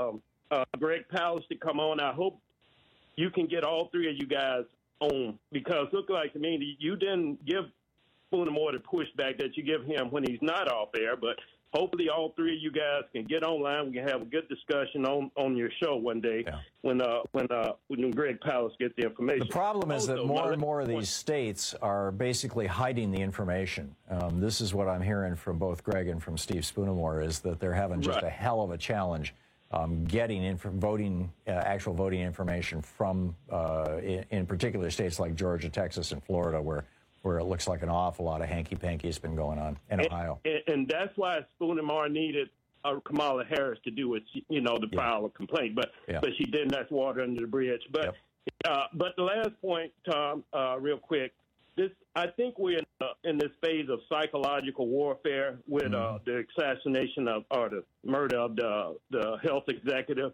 Greg Palast to come on, I hope you can get all three of you guys on, because look like to me you didn't give Spoonermore the pushback that you give him when he's not off air, but hopefully all three of you guys can get online. We can have a good discussion on your show one day when Greg Palast gets the information. The problem is that more and more of these states are basically hiding the information. This is what I'm hearing from both Greg and from Steve Spoonermore, is that they're having just a hell of a challenge getting actual voting information from, in particular states like Georgia, Texas, and Florida, where it looks like an awful lot of hanky-panky has been going on, in Ohio. And that's why Spoonermore needed Kamala Harris to do it, to file a complaint. But she didn't. That's water under the bridge. But but the last point, Tom, real quick, I think we're in this phase of psychological warfare with the assassination or the murder of the health executive.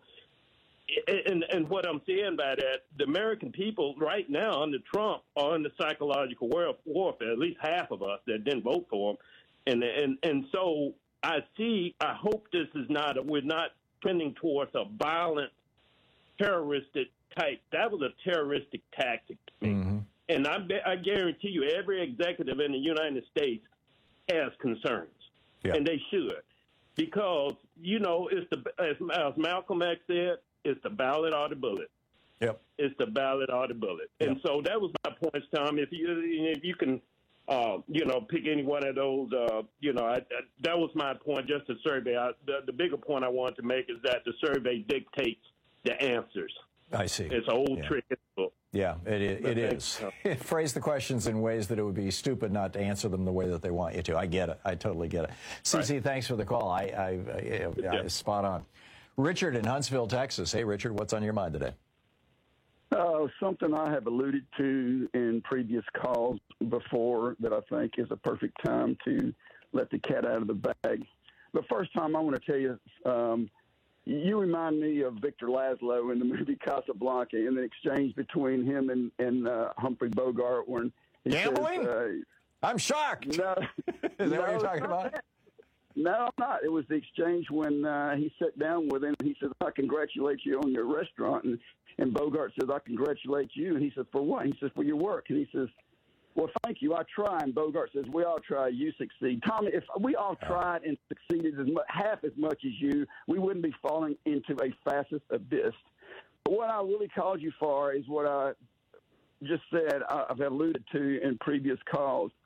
And what I'm seeing by that, the American people right now under Trump are in the psychological warfare, at least half of us that didn't vote for him. And so I hope this is we're not trending towards a violent, terroristic type. That was a terroristic tactic to me. And I guarantee you every executive in the United States has concerns, and they should. Because, it's as Malcolm X said, it's the ballot or the bullet. It's the ballot or the bullet. And so that was my points, Tom. If you can, pick any one of those, that was my point, just a survey. The bigger point I wanted to make is that the survey dictates the answers. I see. It's an old trick in the book. Yeah, it is. Phrase the questions in ways that it would be stupid not to answer them the way that they want you to. I get it. I totally get it. CC, thanks for the call. I spot on. Richard in Huntsville, Texas. Hey, Richard, what's on your mind today? Something I have alluded to in previous calls before that I think is a perfect time to let the cat out of the bag. But first, Tom, I want to tell you, you remind me of Victor Laszlo in the movie Casablanca, in the exchange between him and Humphrey Bogart. When he gambling? Says, I'm shocked. No. Is that what you're talking about? No, I'm not. It was the exchange when he sat down with him. He says, I congratulate you on your restaurant. And Bogart says, I congratulate you. And he says, for what? He says, for your work. And he says, well, thank you. I try. And Bogart says, we all try. You succeed. Tommy, if we all tried and succeeded half as much as you, we wouldn't be falling into a fascist abyss. But what I really called you for is what I just said, I've alluded to in previous calls.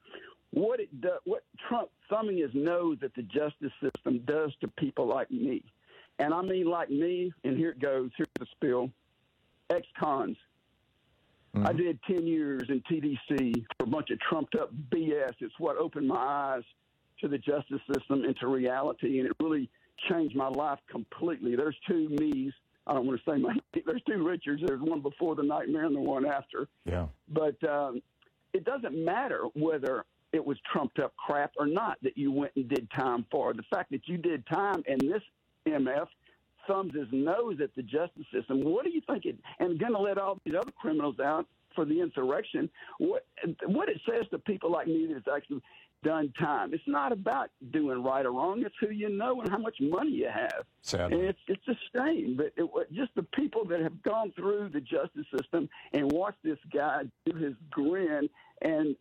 what Trump thumbing his nose at the justice system does to people like me. And I mean like me, and here it goes, here's the spiel, ex-cons. Mm-hmm. I did 10 years in TDC for a bunch of trumped-up BS. It's what opened my eyes to the justice system and to reality, and it really changed my life completely. There's two me's. I don't want to say there's two Richards. There's one before the nightmare and the one after. Yeah. But it doesn't matter whether it was trumped-up crap or not that you went and did time for. The fact that you did time and this MF thumbs his nose at the justice system. What do you think and going to let all these other criminals out for the insurrection? What it says to people like me that's actually done time. It's not about doing right or wrong. It's who you know and how much money you have. Sadly. And it's a shame. But just the people that have gone through the justice system and watched this guy do his grin and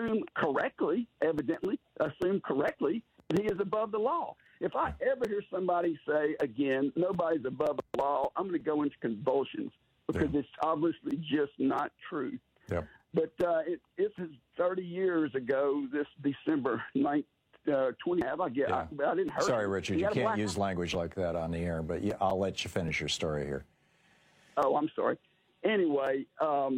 evidently assume correctly, that he is above the law. If I ever hear somebody say again, nobody's above the law, I'm going to go into convulsions because it's obviously just not true. Yep. But it's 30 years ago, this December 9th, 20. I didn't hurt. Sorry, Richard, you can't use language like that on the air, but I'll let you finish your story here. Oh, I'm sorry. Anyway, I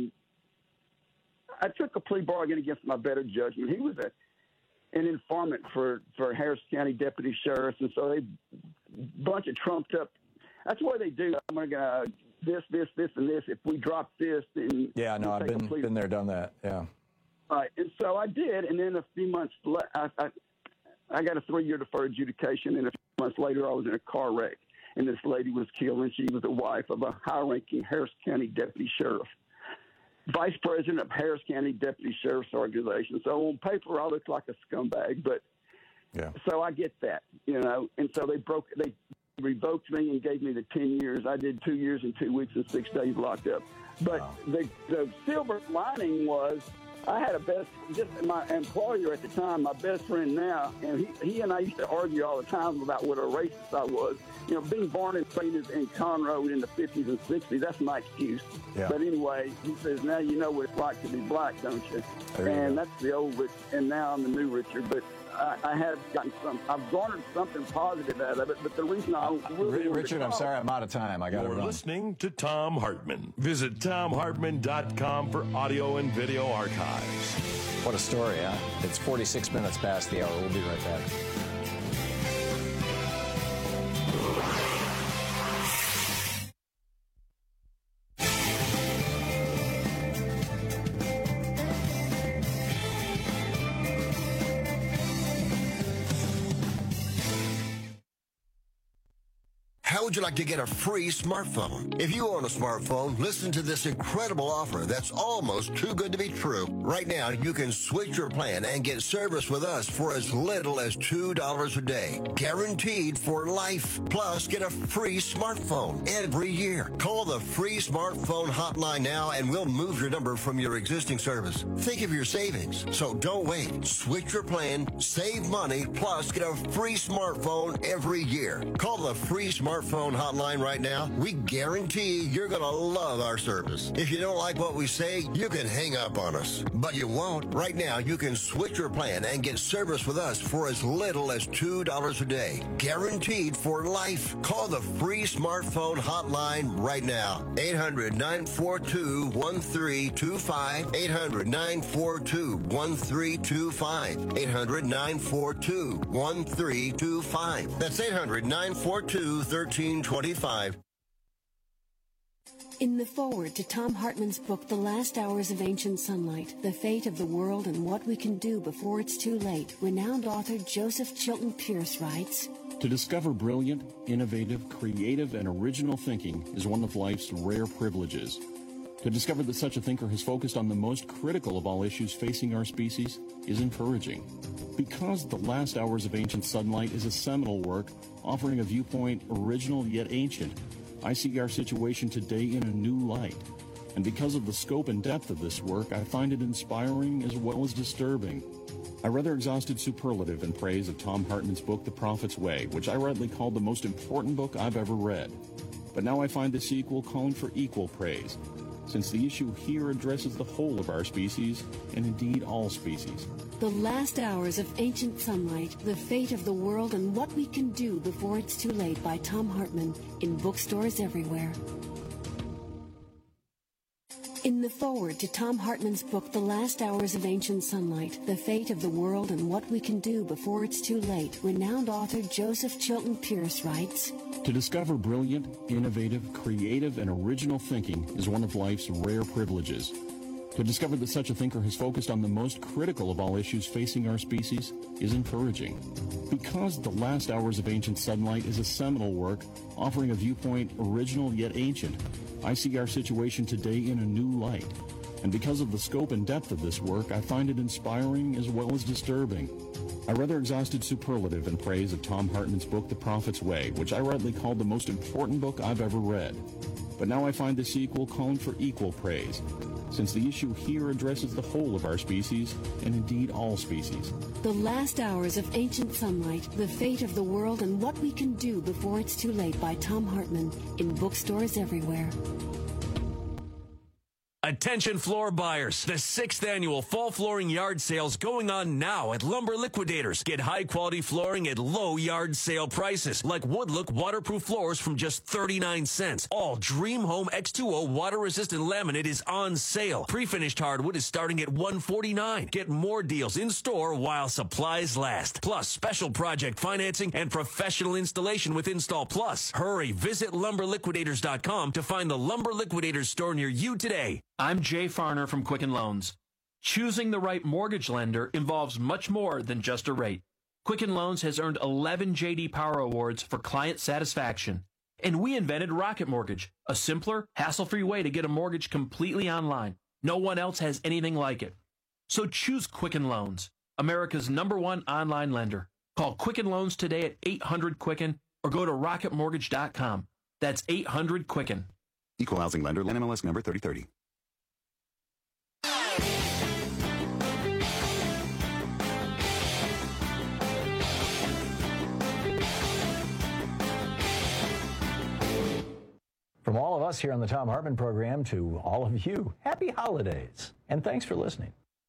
took a plea bargain against my better judgment. He was an informant for Harris County deputy sheriffs, and so they bunch of trumped up. That's what they do. I'm going to this, and this. If we drop this, then I've been there, done that. Yeah. All right, and so I did, and then a few months later, I got a 3-year deferred adjudication, and a few months later, I was in a car wreck, and this lady was killed, and she was the wife of a high-ranking Harris County deputy sheriff, vice president of Harris County Deputy Sheriff's Organization. So on paper, I look like a scumbag, but so I get that, and so they revoked me and gave me the 10 years. I did 2 years and 2 weeks and 6 days locked up. But the silver lining was I had my employer at the time, my best friend now, and he and I used to argue all the time about what a racist I was. Being born and raised in Conroe in the 50s and 60s, that's my excuse. Yeah. But anyway, he says, now you know what it's like to be black, don't you? And that's the old Richard, and now I'm the new Richard. But I have gotten I've garnered something positive out of it, but the reason I really Richard, I'm sorry, I'm out of time. I got to run. You're listening to Thom Hartmann. Visit ThomHartmann.com for audio and video archives. What a story, huh? It's 46 minutes past the hour. We'll be right back. How would you like to get a free smartphone? If you own a smartphone, listen to this incredible offer that's almost too good to be true. Right now, you can switch your plan and get service with us for as little as $2 a day. Guaranteed for life. Plus, get a free smartphone every year. Call the free smartphone hotline now and we'll move your number from your existing service. Think of your savings. So don't wait. Switch your plan, save money, plus get a free smartphone every year. Call the free smartphone hotline right now. We guarantee you're going to love our service. If you don't like what we say, you can hang up on us. But you won't. Right now, you can switch your plan and get service with us for as little as $2 a day. Guaranteed for life. Call the free smartphone hotline right now. 800-942-1325. 800-942-1325. 800-942-1325. That's 800-942-1325. In the foreword to Thom Hartmann's book, The Last Hours of Ancient Sunlight, The Fate of the World and What We Can Do Before It's Too Late, renowned author Joseph Chilton Pearce writes, To discover brilliant, innovative, creative, and original thinking is one of life's rare privileges. To discover that such a thinker has focused on the most critical of all issues facing our species is encouraging. Because The Last Hours of Ancient Sunlight is a seminal work offering a viewpoint original yet ancient, I see our situation today in a new light. And because of the scope and depth of this work, I find it inspiring as well as disturbing. I rather exhausted superlative in praise of Thom Hartmann's book, The Prophet's Way, which I rightly called the most important book I've ever read. But now I find the sequel calling for equal praise. since the issue here addresses the whole of our species, and indeed all species. The Last Hours of Ancient Sunlight, The Fate of the World and What We Can Do Before It's Too Late by Thom Hartmann, in bookstores everywhere. In the foreword to Thom Hartmann's book, The Last Hours of Ancient Sunlight, The Fate of the World and What We Can Do Before It's Too Late, renowned author Joseph Chilton Pearce writes, To discover brilliant, innovative, creative, and original thinking is one of life's rare privileges. To discover that such a thinker has focused on the most critical of all issues facing our species is encouraging. Because The Last Hours of Ancient Sunlight is a seminal work offering a viewpoint original yet ancient, I see our situation today in a new light. And because of the scope and depth of this work, I find it inspiring as well as disturbing. I rather exhausted superlative in praise of Thom Hartmann's book, The Prophet's Way, which I rightly called the most important book I've ever read. But now I find the sequel calling for equal praise, since the issue here addresses the whole of our species, and indeed all species. The Last Hours of Ancient Sunlight, The Fate of the World and What We Can Do Before It's Too Late by Thom Hartmann, in bookstores everywhere. Attention floor buyers. The 6th annual fall flooring yard sales going on now at Lumber Liquidators. Get high quality flooring at low yard sale prices, like Woodlook waterproof floors from just 39 cents. All Dream Home X2O water resistant laminate is on sale. Pre-finished hardwood is starting at $149. Get more deals in store while supplies last. Plus special project financing and professional installation with Install Plus. Hurry, visit lumberliquidators.com to find the Lumber Liquidators store near you today. I'm Jay Farner from Quicken Loans. Choosing the right mortgage lender involves much more than just a rate. Quicken Loans has earned 11 J.D. Power Awards for client satisfaction. And we invented Rocket Mortgage, a simpler, hassle-free way to get a mortgage completely online. No one else has anything like it. So choose Quicken Loans, America's #1 online lender. Call Quicken Loans today at 800-QUICKEN or go to rocketmortgage.com. That's 800-QUICKEN. Equal housing lender, NMLS number 3030. From all of us here on the Thom Hartmann program to all of you, happy holidays, and thanks for listening.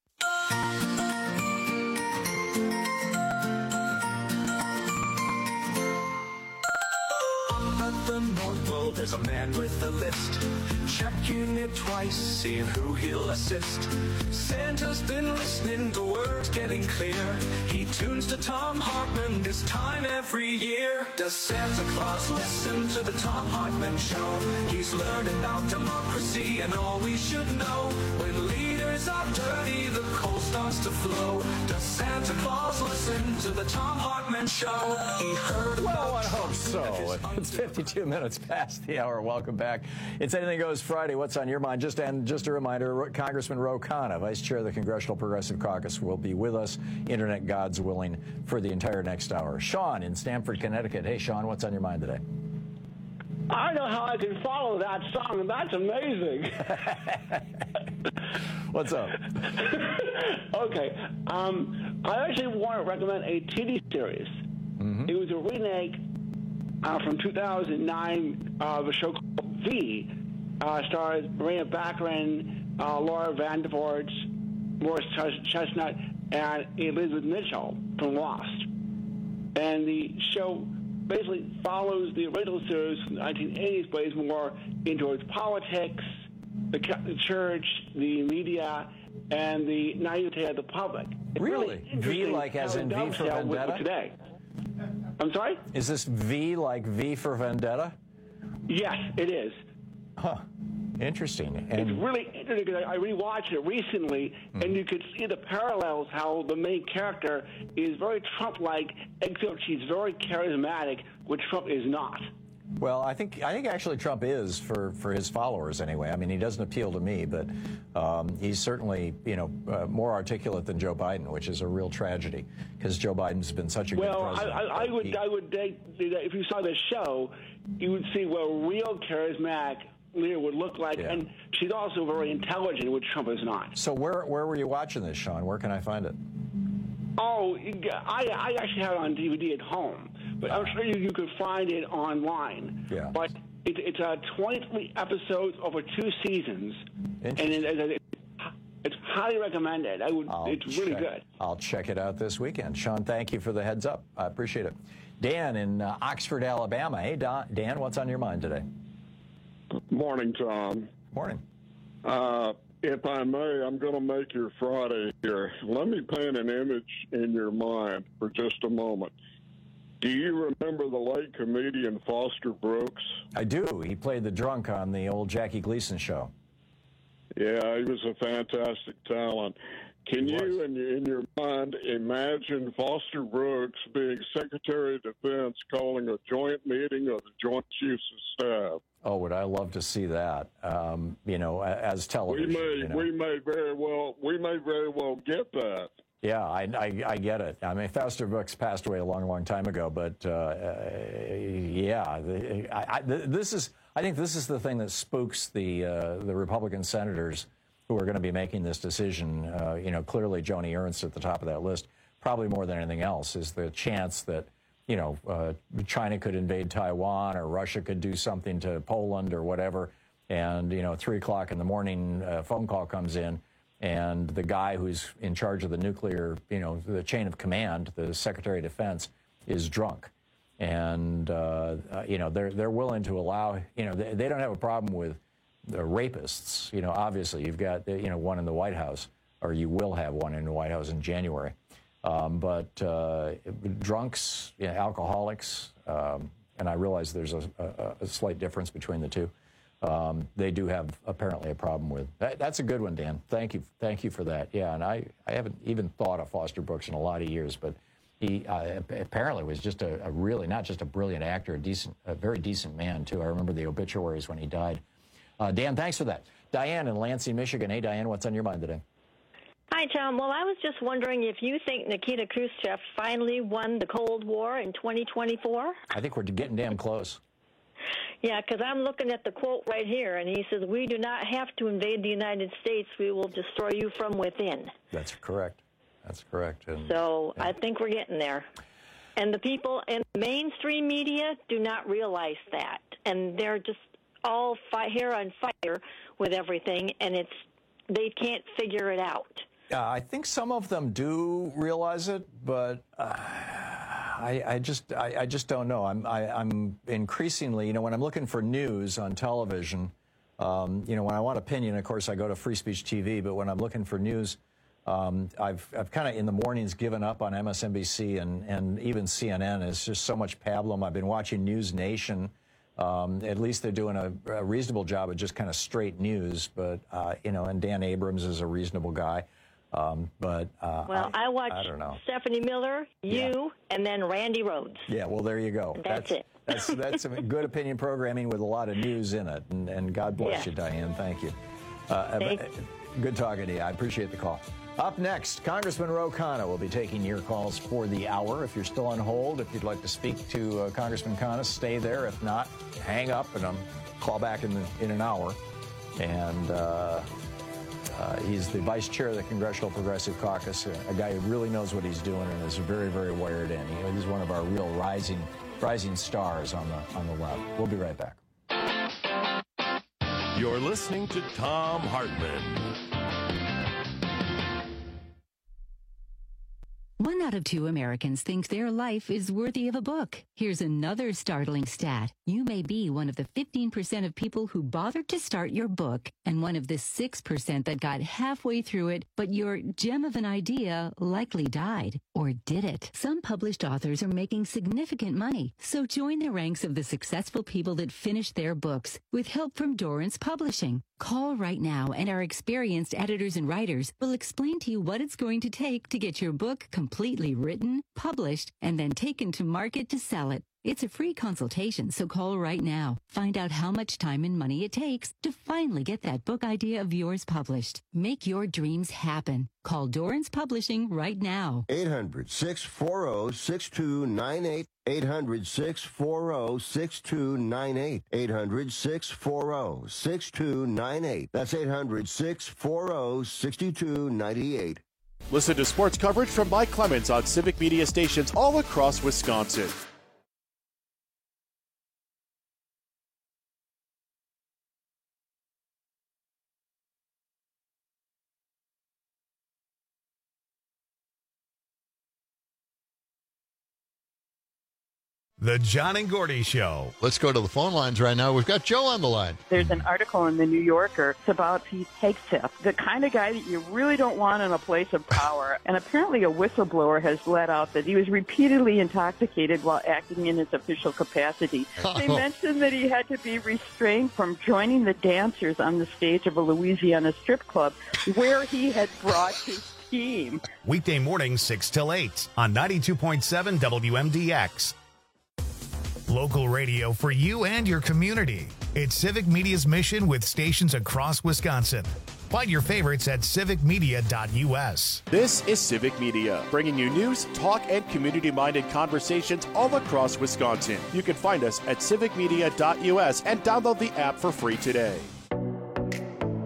At the North Pole, there's a man with a list, checking it twice, seeing who he'll assist. Santa's been listening to words getting clear. He tunes to Thom Hartmann this time every year. Does Santa Claus listen to the Thom Hartmann Show? He's learned about democracy and all we should know. When leaders are dirty, the coal starts to flow. Does Santa Claus listen to the Thom Hartmann Show? He heard about I hope so. It's 52 minutes past the hour. Welcome back. It's Anything Goes Friday. What's on your mind? Just a reminder, Congressman Ro Khanna, Vice Chair of the Congressional Progressive Caucus, will be with us, internet gods willing, for the entire next hour. Sean in Stamford, Connecticut. Hey, Sean, what's on your mind today? I know how I can follow that song, and that's amazing. What's up? Okay. I actually want to recommend a TV series. Mm-hmm. It was a remake from 2009 of a show called V. Stars Marina Baccarin, Laura Vandervoort, Morris Chestnut, and Elizabeth Mitchell from Lost. And the show basically follows the original series from the 1980s, but is more into its politics, the church, the media, and the naivete of the public. It's really? V like as in V for Vendetta? Today. I'm sorry? Is this V like V for Vendetta? Yes, it is. Huh. Interesting. And it's really interesting because I rewatched it recently, and you could see the parallels, how the main character is very Trump-like, except she's very charismatic, which Trump is not. Well, I think actually Trump is for his followers anyway. I mean, he doesn't appeal to me, but he's certainly more articulate than Joe Biden, which is a real tragedy because Joe Biden's been such a good president. Well, I would think that if you saw the show, you would see what a real charismatic leader would look like, and she's also very intelligent, which Trump is not. So where were you watching this, Sean? Where can I find it? Oh, I actually have it on DVD at home, but I'm sure you could find it online. Yeah. But It's 23 episodes over 2 seasons, and it's highly recommended. It's really good. I'll check it out this weekend. Sean, thank you for the heads up. I appreciate it. Dan in Oxford, Alabama. Hey, Dan, what's on your mind today? Morning, Tom. Morning. If I may, I'm going to make your Friday here. Let me paint an image in your mind for just a moment. Do you remember the late comedian Foster Brooks? I do. He played the drunk on the old Jackie Gleason show. Yeah, he was a fantastic talent. Can you, in your mind, imagine Foster Brooks being Secretary of Defense calling a joint meeting of the Joint Chiefs of Staff? Oh, would I love to see that? As television. We may very well get that. Yeah, I get it. I mean, Foster Brooks passed away a long, long time ago, but I think this is the thing that spooks the Republican senators who are going to be making this decision. Clearly Joni Ernst at the top of that list, probably more than anything else, is the chance that China could invade Taiwan or Russia could do something to Poland or whatever. And 3 o'clock in the morning, a phone call comes in. And the guy who's in charge of the nuclear, the chain of command, the Secretary of Defense, is drunk. And, they're willing to allow, they don't have a problem with the rapists. Obviously, you've got, one in the White House, or you will have one in the White House in January. But drunks, alcoholics, and I realize there's a slight difference between the two. They do have apparently a problem with that. That's a good one, Dan. Thank you for that. Yeah, and I haven't even thought of Foster Brooks in a lot of years, but he apparently was just a really not just a brilliant actor, a very decent man too. I remember the obituaries when he died. Dan, thanks for that. Diane in Lansing, Michigan. Hey, Diane, what's on your mind today? Hi, Tom. Well, I was just wondering if you think Nikita Khrushchev finally won the Cold War in 2024? I think we're getting damn close. Yeah, because I'm looking at the quote right here, and he says, "We do not have to invade the United States. We will destroy you from within." That's correct. That's correct. And, so I think we're getting there. And the people in mainstream media do not realize that. And they're just all hair on fire with everything, and they can't figure it out. I think some of them do realize it, but I just don't know. I'm increasingly, when I'm looking for news on television, when I want opinion, of course, I go to Free Speech TV. But when I'm looking for news, I've kind of in the mornings given up on MSNBC and even CNN. It's just so much pablum. I've been watching News Nation. At least they're doing a reasonable job of just kind of straight news. But and Dan Abrams is a reasonable guy. I watch Stephanie Miller, and then Randy Rhodes. Yeah, well, there you go. That's it. That's some good opinion programming with a lot of news in it. And God bless you, Diane. Thank you. Good talking to you. I appreciate the call. Up next, Congressman Ro Khanna will be taking your calls for the hour. If you're still on hold, if you'd like to speak to Congressman Khanna, stay there. If not, hang up and call back in an hour. And he's the vice chair of the Congressional Progressive Caucus, a guy who really knows what he's doing and is very, very wired in. He's one of our real rising stars on the left. We'll be right back. You're listening to Thom Hartmann. 1 out of 2 Americans think their life is worthy of a book. Here's another startling stat. You may be one of the 15% of people who bothered to start your book, and one of the 6% that got halfway through it, but your gem of an idea likely died. Or did it? Some published authors are making significant money, so join the ranks of the successful people that finish their books with help from Dorrance Publishing. Call right now, and our experienced editors and writers will explain to you what it's going to take to get your book completely written, published, and then taken to market to sell it. It's a free consultation, so call right now. Find out how much time and money it takes to finally get that book idea of yours published. Make your dreams happen. Call Dorrance Publishing right now. 800-640-6298. 800-640-6298. 800-640-6298. That's 800-640-6298. Listen to sports coverage from Mike Clemens on Civic Media stations all across Wisconsin. The John and Gordy Show. Let's go to the phone lines right now. We've got Joe on the line. There's an article in the New Yorker. It's about Pete Hegseth, the kind of guy that you really don't want in a place of power. And apparently a whistleblower has let out that he was repeatedly intoxicated while acting in his official capacity. They mentioned that he had to be restrained from joining the dancers on the stage of a Louisiana strip club where he had brought his team. Weekday mornings 6 till 8 on 92.7 WMDX. Local radio for you and your community. It's Civic Media's mission with stations across Wisconsin. Find your favorites at civicmedia.us. This is Civic Media, bringing you news, talk, and community-minded conversations all across Wisconsin. You can find us at civicmedia.us and download the app for free today.